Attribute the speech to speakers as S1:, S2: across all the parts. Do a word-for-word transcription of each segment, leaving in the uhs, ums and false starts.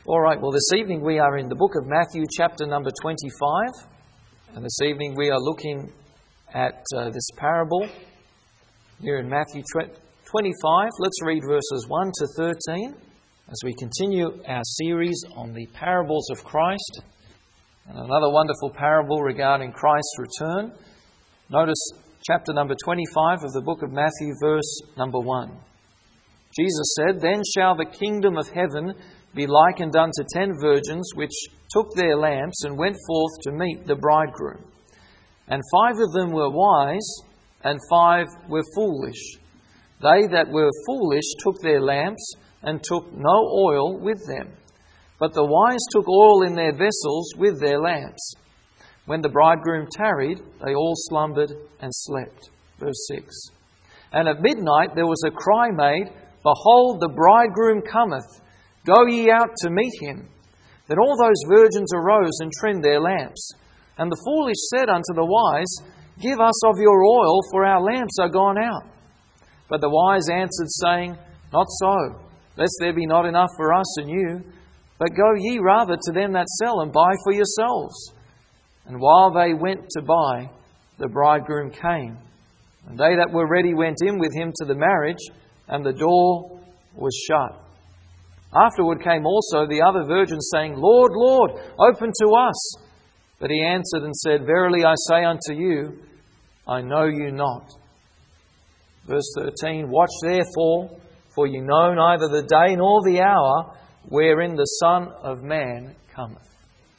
S1: All right, well, this evening we are in the book of Matthew, chapter number twenty-five. And this evening we are looking at uh, this parable here in Matthew twenty-five. Let's read verses one to thirteen as we continue our series on the parables of Christ. And another wonderful parable regarding Christ's return. Notice chapter number twenty-five of the book of Matthew, verse number one. Jesus said, "Then shall the kingdom of heaven be likened unto ten virgins, which took their lamps and went forth to meet the bridegroom. And five of them were wise, and five were foolish. They that were foolish took their lamps, and took no oil with them. But the wise took oil in their vessels with their lamps. When the bridegroom tarried, they all slumbered and slept." Verse six. "And at midnight there was a cry made, Behold, the bridegroom cometh. Go ye out to meet him. Then all those virgins arose and trimmed their lamps. And the foolish said unto the wise, Give us of your oil, for our lamps are gone out. But the wise answered, saying, Not so, lest there be not enough for us and you. But go ye rather to them that sell, and buy for yourselves. And while they went to buy, the bridegroom came. And they that were ready went in with him to the marriage, and the door was shut. Afterward came also the other virgins, saying, Lord, Lord, open to us. But he answered and said, Verily I say unto you, I know you not." Verse thirteen, "Watch therefore, for you know neither the day nor the hour wherein the Son of Man cometh."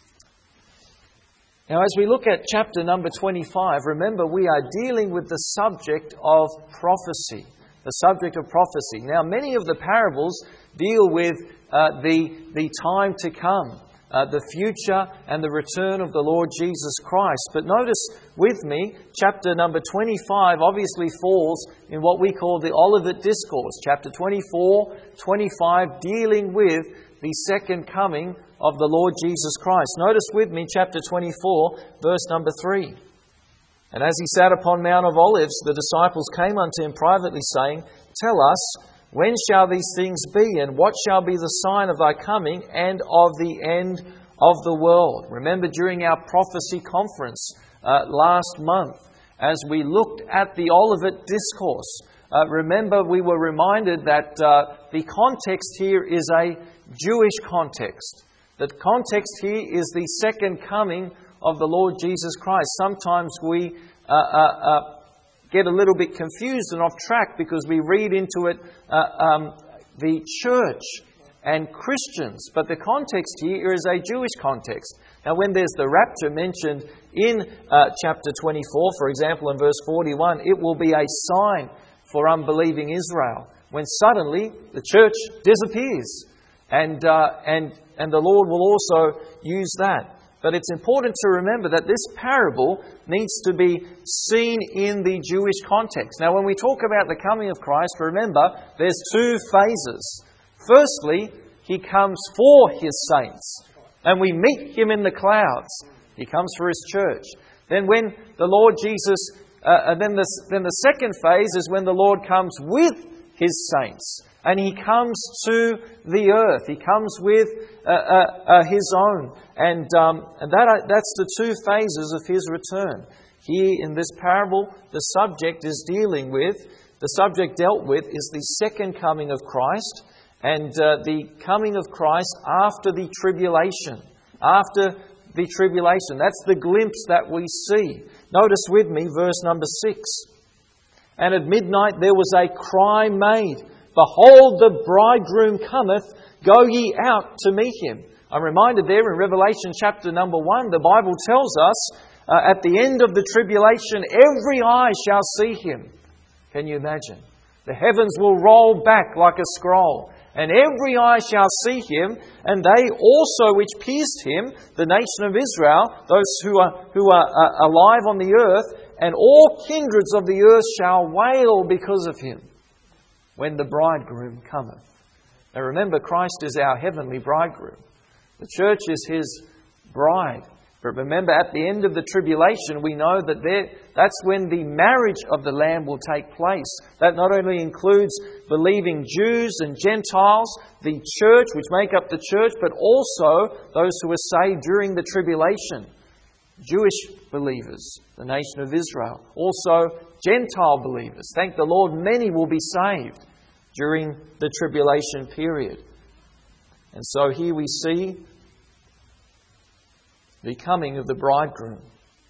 S1: Now, as we look at chapter number twenty-five, remember we are dealing with the subject of prophecy. The subject of prophecy. Now, many of the parables deal with uh, the, the time to come, uh, the future and the return of the Lord Jesus Christ. But notice with me, chapter number twenty-five obviously falls in what we call the Olivet Discourse. Chapter twenty-four, twenty-five, dealing with the second coming of the Lord Jesus Christ. Notice with me, chapter twenty-four, verse number three. "And as he sat upon Mount of Olives, the disciples came unto him privately, saying, Tell us, when shall these things be, and what shall be the sign of thy coming and of the end of the world?" Remember, during our prophecy conference uh, last month, as we looked at the Olivet Discourse, uh, remember we were reminded that uh, the context here is a Jewish context. The context here is the second coming of the Lord Jesus Christ. Sometimes we uh, uh, uh, get a little bit confused and off track because we read into it uh, um, the church and Christians. But the context here is a Jewish context. Now, when there's the rapture mentioned in uh, chapter twenty-four, for example, in verse forty-one, it will be a sign for unbelieving Israel when suddenly the church disappears. And, uh, and, and the Lord will also use that. But it's important to remember that this parable needs to be seen in the Jewish context. Now, when we talk about the coming of Christ, remember, there's two phases. Firstly, He comes for His saints, and we meet Him in the clouds. He comes for His church. Then when the Lord Jesus, uh, and then the, then the second phase is when the Lord comes with His saints. And He comes to the earth. He comes with uh, uh, uh, His own. And, um, and that, that's the two phases of His return. Here in this parable, the subject is dealing with, the subject dealt with is the second coming of Christ and uh, the coming of Christ after the tribulation. After the tribulation. That's the glimpse that we see. Notice with me verse number six. "And at midnight there was a cry made, Behold, the bridegroom cometh, go ye out to meet him." I'm reminded there in Revelation chapter number one, the Bible tells us, uh, at the end of the tribulation, every eye shall see him. Can you imagine? The heavens will roll back like a scroll, and every eye shall see him, and they also which pierced him, the nation of Israel, those who are, who are uh, alive on the earth, and all kindreds of the earth shall wail because of him, when the bridegroom cometh. Now remember, Christ is our heavenly bridegroom. The church is His bride. But remember, at the end of the tribulation, we know that there, that's when the marriage of the Lamb will take place. That not only includes believing Jews and Gentiles, the church, which make up the church, but also those who are saved during the tribulation. Jewish believers, the nation of Israel. Also, Gentile believers. Thank the Lord, many will be saved during the tribulation period. And so here we see the coming of the bridegroom.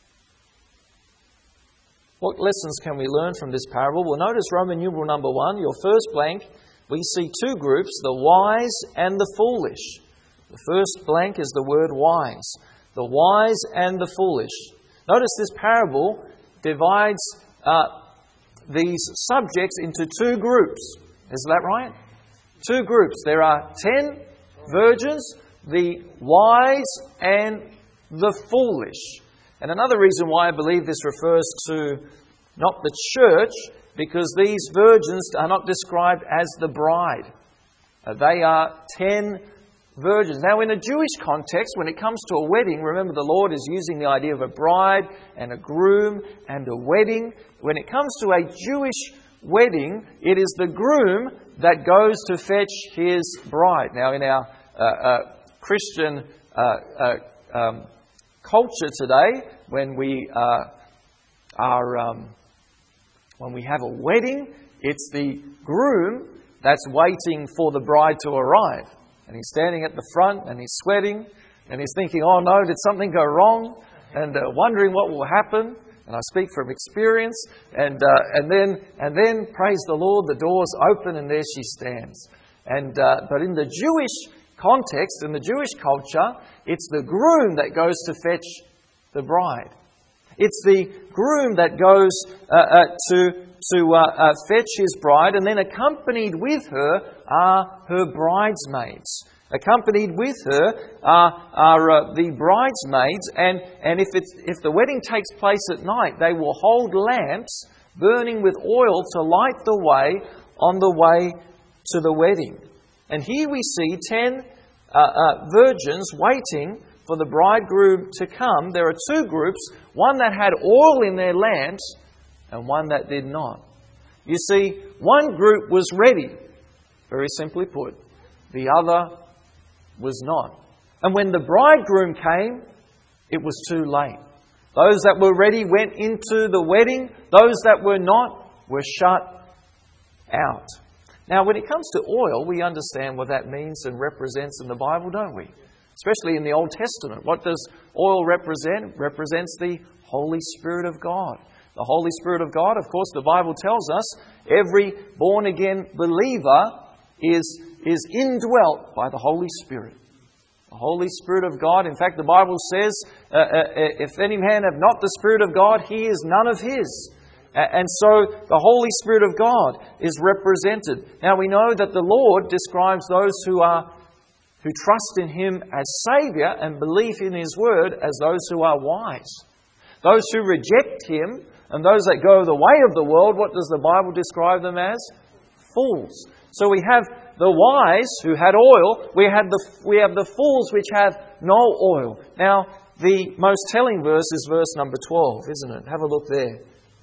S1: What lessons can we learn from this parable? Well, notice Roman numeral number one, your first blank, we see two groups, the wise and the foolish. The first blank is the word wise. The wise and the foolish. Notice this parable divides uh, these subjects into two groups. Is that right? Two groups. There are ten virgins, the wise and the foolish. And another reason why I believe this refers to not the church, because these virgins are not described as the bride. Uh, they are ten virgins. Now, in a Jewish context, when it comes to a wedding, remember the Lord is using the idea of a bride and a groom and a wedding. When it comes to a Jewish wedding, it is the groom that goes to fetch his bride. Now, in our uh, uh, Christian uh, uh, um, culture today, when we uh, are um, when we have a wedding, it's the groom that's waiting for the bride to arrive, and he's standing at the front and he's sweating and he's thinking, "Oh no, did something go wrong?" and uh, wondering what will happen. And I speak from experience. And uh, and then and then praise the Lord, the doors open and there she stands. And uh, but in the Jewish context, in the Jewish culture, it's the groom that goes to fetch the bride. It's the groom that goes uh, uh, to to uh, uh, fetch his bride, and then accompanied with her are her bridesmaids. Accompanied with her are, are uh, the bridesmaids, and, and if it's if the wedding takes place at night, they will hold lamps burning with oil to light the way on the way to the wedding. And here we see ten uh, uh, virgins waiting for the bridegroom to come. There are two groups, one that had oil in their lamps and one that did not. You see, one group was ready, very simply put. The other was not. And when the bridegroom came, it was too late. Those that were ready went into the wedding. Those that were not were shut out. Now, when it comes to oil, we understand what that means and represents in the Bible, don't we? Especially in the Old Testament. What does oil represent? It represents the Holy Spirit of God. The Holy Spirit of God, of course, the Bible tells us, every born-again believer is, is indwelt by the Holy Spirit. The Holy Spirit of God. In fact, the Bible says, uh, uh, if any man have not the Spirit of God, he is none of his. Uh, and so the Holy Spirit of God is represented. Now we know that the Lord describes those who are who trust in Him as Saviour and believe in His Word as those who are wise. Those who reject Him and those that go the way of the world, what does the Bible describe them as? Fools. So we have the wise who had oil, we have the we have the fools which have no oil. Now, the most telling verse is verse number twelve, isn't it? Have a look there.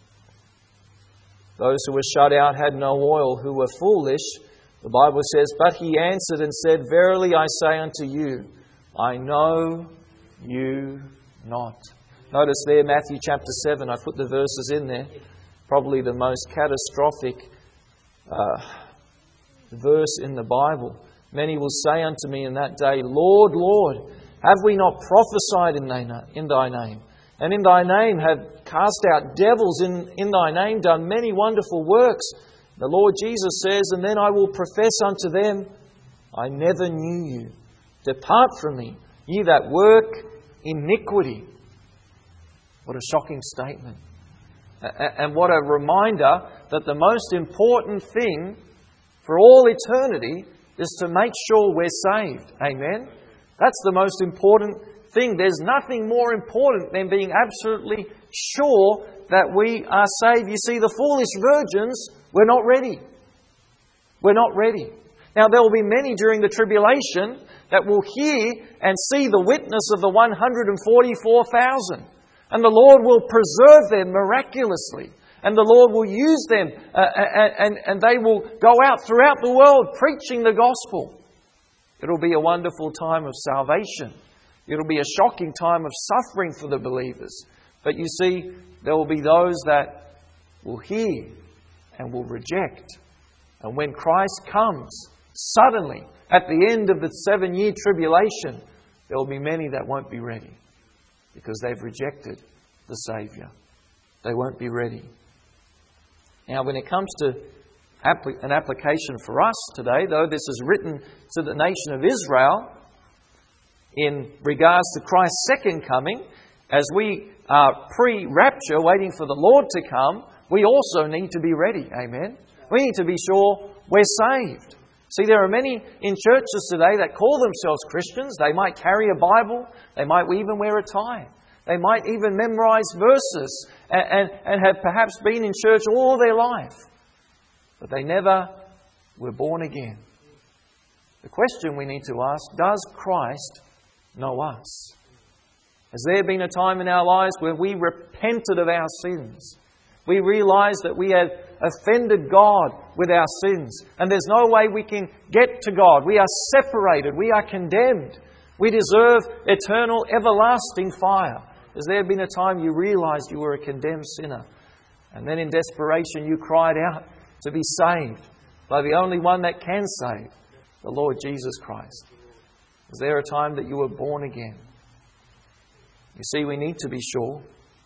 S1: Those who were shut out had no oil, who were foolish. The Bible says, "But he answered and said, Verily I say unto you, I know you not." Notice there, Matthew chapter seven, I put the verses in there. Probably the most catastrophic uh, verse in the Bible. Many will say unto me in that day, Lord, Lord, have we not prophesied in thy, in thy name? And in thy name have cast out devils, in, in thy name done many wonderful works. The Lord Jesus says, And then I will profess unto them, I never knew you. Depart from me, ye that work iniquity. What a shocking statement. And what a reminder that the most important thing for all eternity is to make sure we're saved. Amen? That's the most important thing. There's nothing more important than being absolutely sure that we are saved. You see, the foolish virgins were not ready. We're not ready. Now there will be many during the tribulation that will hear and see the witness of the one hundred forty-four thousand. And the Lord will preserve them miraculously. And the Lord will use them uh, and, and, and they will go out throughout the world preaching the gospel. It'll be a wonderful time of salvation. It'll be a shocking time of suffering for the believers. But you see, there will be those that will hear and will reject. And when Christ comes, suddenly, at the end of the seven-year tribulation, there will be many that won't be ready because they've rejected the Saviour. They won't be ready. Now, when it comes to an application for us today, though this is written to the nation of Israel in regards to Christ's second coming, as we are pre-rapture, waiting for the Lord to come, we also need to be ready. Amen? We need to be sure we're saved. See, there are many in churches today that call themselves Christians. They might carry a Bible. They might even wear a tie. They might even memorize verses and, and, and have perhaps been in church all their life. But they never were born again. The question we need to ask, does Christ know us? Has there been a time in our lives where we repented of our sins? We realized that we had offended God with our sins. And there's no way we can get to God. We are separated. We are condemned. We deserve eternal, everlasting fire. Has there been a time you realized you were a condemned sinner? And then in desperation you cried out to be saved by the only one that can save, the Lord Jesus Christ? Was there a time that you were born again? You see, we need to be sure.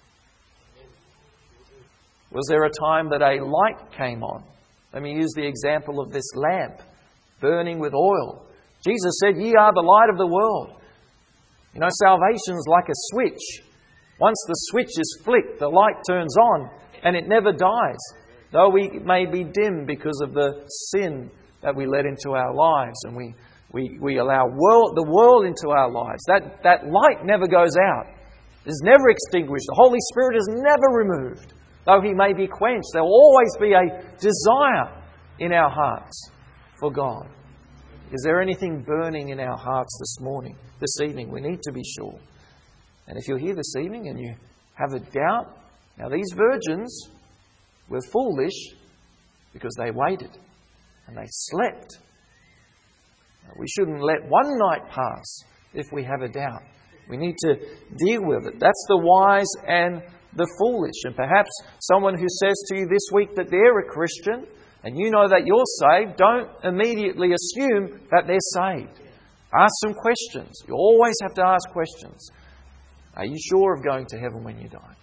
S1: Was there a time that a light came on? Let me use the example of this lamp burning with oil. Jesus said, "Ye are the light of the world." You know, salvation is like a switch. Once the switch is flicked, the light turns on and it never dies. Though we may be dim because of the sin that we let into our lives and we, we, we allow world, the world into our lives. That, that light never goes out. It's never extinguished. The Holy Spirit is never removed. Though He may be quenched, there will always be a desire in our hearts for God. Is there anything burning in our hearts this morning, this evening? We need to be sure. And if you're here this evening and you have a doubt, now these virgins were foolish because they waited and they slept. Now, we shouldn't let one night pass if we have a doubt. We need to deal with it. That's the wise and the foolish. And perhaps someone who says to you this week that they're a Christian and you know that you're saved, don't immediately assume that they're saved. Ask some questions. You always have to ask questions. Are you sure of going to heaven when you die?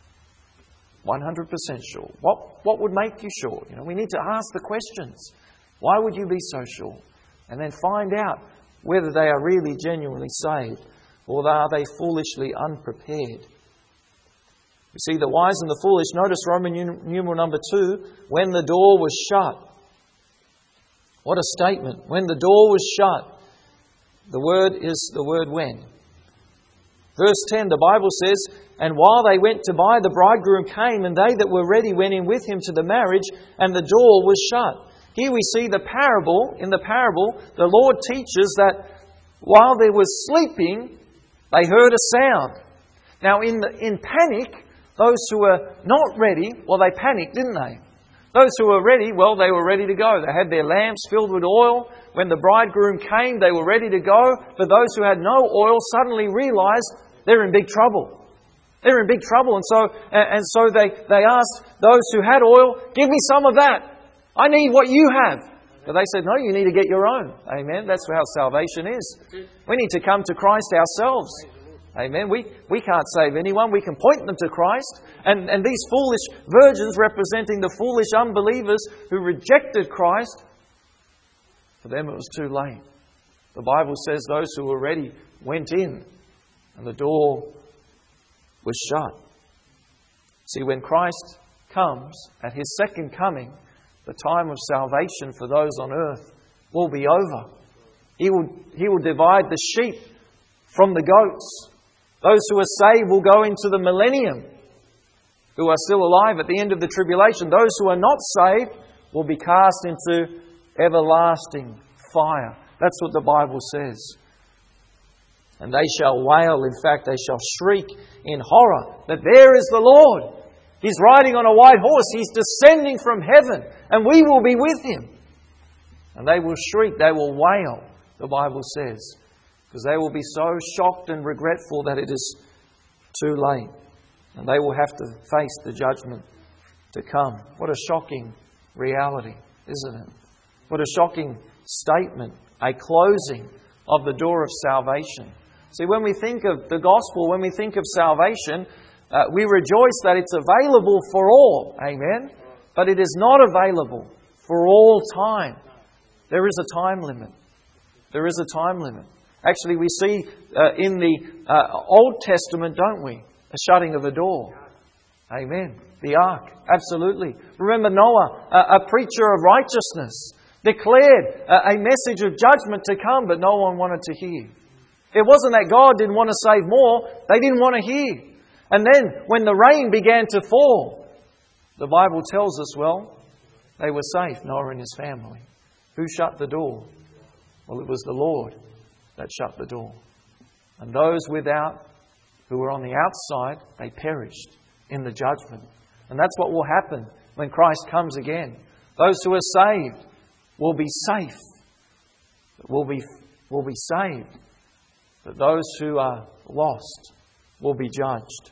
S1: one hundred percent sure. What, what would make you sure? You know, we need to ask the questions. Why would you be so sure? And then find out whether they are really genuinely saved or are they foolishly unprepared. You see, the wise and the foolish. Notice Roman numeral number two, when the door was shut. What a statement. When the door was shut. The word is the word when. Verse ten, the Bible says, "And while they went to buy, the bridegroom came, and they that were ready went in with him to the marriage, and the door was shut." Here we see the parable. In the parable, the Lord teaches that while they were sleeping, they heard a sound. Now, in the, in panic, those who were not ready, well, they panicked, didn't they? Those who were ready, well, they were ready to go. They had their lamps filled with oil. When the bridegroom came, they were ready to go. But those who had no oil suddenly realized they're in big trouble. They're in big trouble. And so, and so they, they asked those who had oil, "Give me some of that. I need what you have." But they said, "No, you need to get your own." Amen. That's how salvation is. We need to come to Christ ourselves. Amen. We, we can't save anyone. We can point them to Christ. And, and these foolish virgins representing the foolish unbelievers who rejected Christ, for them it was too late. The Bible says those who were ready went in and the door was shut. See, when Christ comes at His second coming, the time of salvation for those on earth will be over. He will, he will divide the sheep from the goats. Those who are saved will go into the millennium, who are still alive at the end of the tribulation. Those who are not saved will be cast into everlasting fire. That's what the Bible says. And they shall wail, in fact, they shall shriek in horror that there is the Lord. He's riding on a white horse. He's descending from heaven, and we will be with Him. And they will shriek, they will wail, the Bible says, because they will be so shocked and regretful that it is too late. And they will have to face the judgment to come. What a shocking reality, isn't it? What a shocking statement, a closing of the door of salvation. See, when we think of the gospel, when we think of salvation, uh, we rejoice that it's available for all. Amen? But it is not available for all time. There is a time limit. There is a time limit. Actually, we see uh, in the uh, Old Testament, don't we? A shutting of a door. Amen. The ark. Absolutely. Remember Noah, a, a preacher of righteousness, declared a, a message of judgment to come, but no one wanted to hear. It wasn't that God didn't want to save more. They didn't want to hear. And then when the rain began to fall, the Bible tells us, well, they were safe, Noah and his family. Who shut the door? Well, it was the Lord that shut the door. And those without, who were on the outside, they perished in the judgment. And that's what will happen when Christ comes again. Those who are saved will be safe, will be, will be saved. But those who are lost will be judged.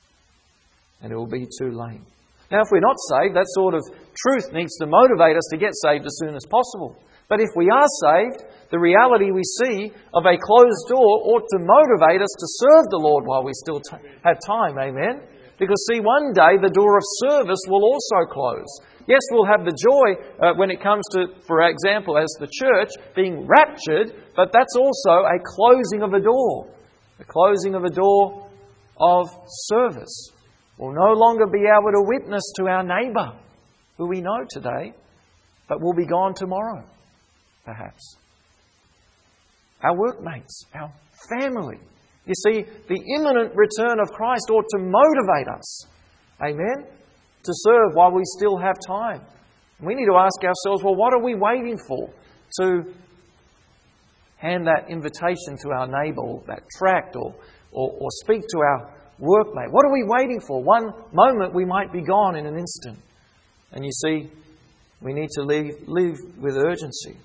S1: And it will be too late. Now, if we're not saved, that sort of truth needs to motivate us to get saved as soon as possible. But if we are saved, the reality we see of a closed door ought to motivate us to serve the Lord while we still t- have time. Amen? Because, see, one day the door of service will also close. Yes, we'll have the joy uh, when it comes to, for example, as the church being raptured, but that's also a closing of a door. The closing of a door of service. We'll no longer be able to witness to our neighbour, who we know today, but will be gone tomorrow, perhaps. Our workmates, our family. You see, the imminent return of Christ ought to motivate us. Amen? To serve while we still have time. We need to ask ourselves, well, what are we waiting for to hand that invitation to our neighbour, or that tract, or, or, or speak to our workmate? What are we waiting for? One moment we might be gone in an instant. And you see, we need to live, live with urgency.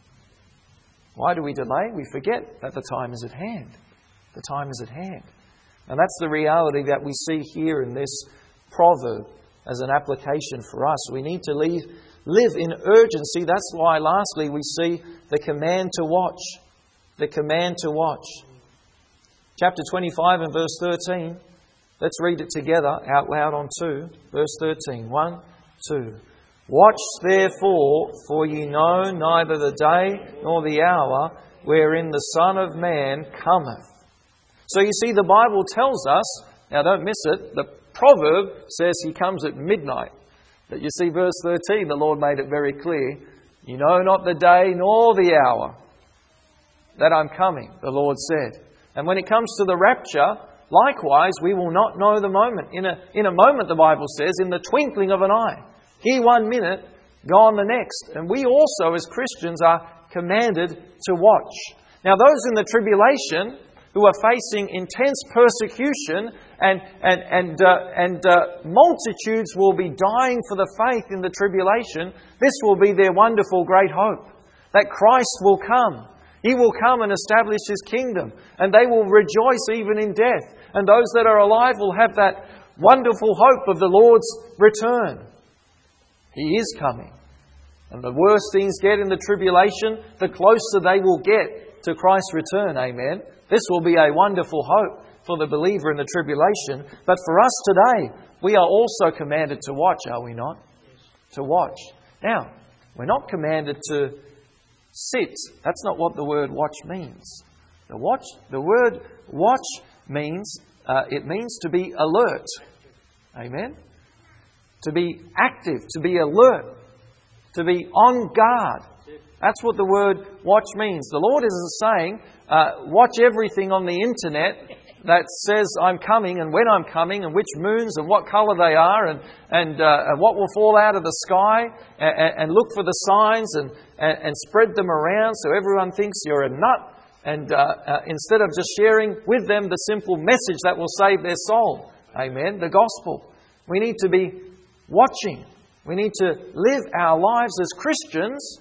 S1: Why do we delay? We forget that the time is at hand. The time is at hand. And that's the reality that we see here in this proverb as an application for us. We need to live, live in urgency. That's why, lastly, we see the command to watch. The command to watch. Chapter twenty-five and verse thirteen. Let's read it together out loud on two. Verse thirteen. One, two. Watch therefore, for ye know neither the day nor the hour wherein the Son of Man cometh. So you see, the Bible tells us, now don't miss it, the proverb says He comes at midnight. But you see, verse thirteen, the Lord made it very clear. You know not the day nor the hour that I'm coming, the Lord said. And when it comes to the rapture, likewise, we will not know the moment. In a, in a moment, the Bible says, in the twinkling of an eye. Here one minute, gone the next. And we also, as Christians, are commanded to watch. Now, those in the tribulation who are facing intense persecution and and and uh, and uh, multitudes will be dying for the faith in the tribulation, this will be their wonderful great hope, that Christ will come. He will come and establish His kingdom, and they will rejoice even in death. And those that are alive will have that wonderful hope of the Lord's return. He is coming. And the worse things get in the tribulation, the closer they will get to Christ's return. Amen. This will be a wonderful hope for the believer in the tribulation. But for us today, we are also commanded to watch, are we not? To watch. Now, we're not commanded to sit. That's not what the word watch means. The watch, the word watch means, uh, it means to be alert. Amen? To be active, to be alert, to be on guard. That's what the word watch means. The Lord isn't saying, uh, watch everything on the internet that says I'm coming and when I'm coming and which moons and what colour they are and, and, uh, and what will fall out of the sky and, and look for the signs and, and, and spread them around so everyone thinks you're a nut. And uh, uh, instead of just sharing with them the simple message that will save their soul. Amen. The gospel. We need to be watching. We need to live our lives as Christians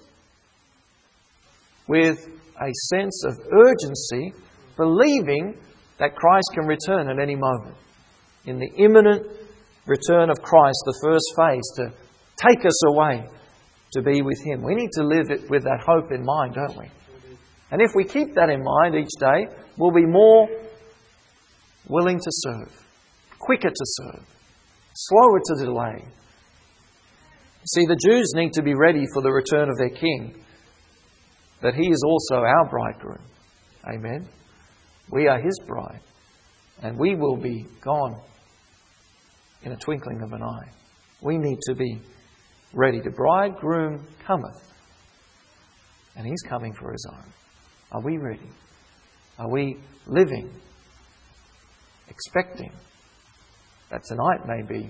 S1: with a sense of urgency, believing that Christ can return at any moment. In the imminent return of Christ, the first phase, to take us away to be with Him. We need to live it with that hope in mind, don't we? And if we keep that in mind each day, we'll be more willing to serve, quicker to serve, slower to delay. See, the Jews need to be ready for the return of their King, that He is also our bridegroom. Amen. We are His bride, and we will be gone in a twinkling of an eye. We need to be ready. The bridegroom cometh, and He's coming for His own. Are we ready? Are we living, expecting that tonight may be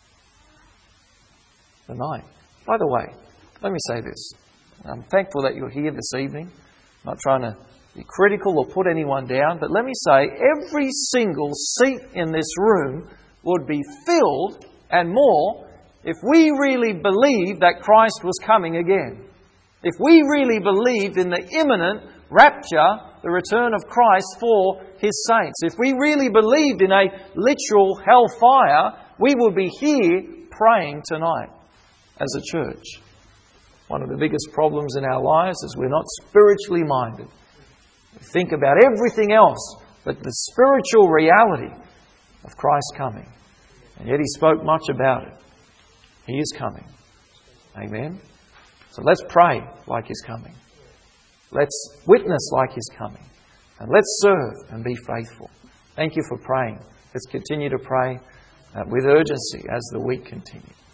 S1: the night? By the way, let me say this. I'm thankful that you're here this evening. I'm not trying to be critical or put anyone down, but let me say every single seat in this room would be filled and more if we really believed that Christ was coming again. If we really believed in the imminent rapture, the return of Christ for His saints. If we really believed in a literal hellfire, we would be here praying tonight as a church. One of the biggest problems in our lives is we're not spiritually minded. We think about everything else but the spiritual reality of Christ coming. And yet He spoke much about it. He is coming. Amen. So let's pray like He's coming. Let's witness like He's coming. And let's serve and be faithful. Thank you for praying. Let's continue to pray uh, with urgency as the week continues.